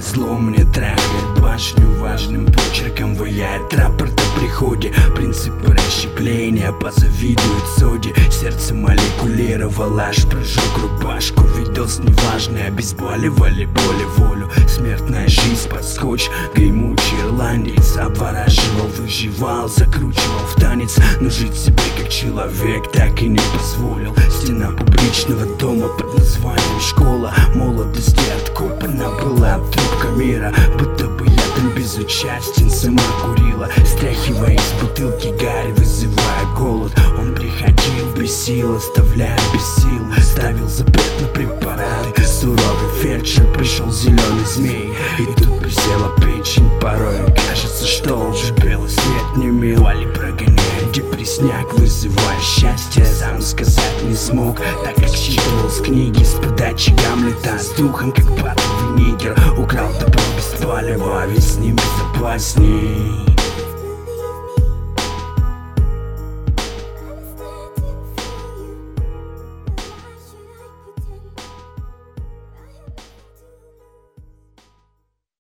зло мне трахает башню важным почерком, ваяет рапорт о приходе. Принципы расщепления позавидуют соде. Сердце молекулировало, аж прожег рубашку. Видос неважный, обезболивали боли волю. Смертная жизнь под скотч, гремучий ирландец обвораживал, выживал, закручивал в танец. Но жить себе как человек так и не позволил. Стена публичного дома под названием школа молодости откопана была трубка мира, будто бы я там безучастен. Сама курила, стряхивая из бутылки гарь, вызывая голод. Он приходил без сил, оставляя без сил, ставил запрет на препараты. Суровый фельдшер, пришел зеленый змей, и тут присела печень. Порой кажется, что он же белый свет не мил. Вали прогоняет депресняк, вызывая счастье. Сам сказать не смог, так как считывал с книги с подачи Гамлета. С духом, как патовый нигер, украл добро без палева, а ведь с ним безопасней.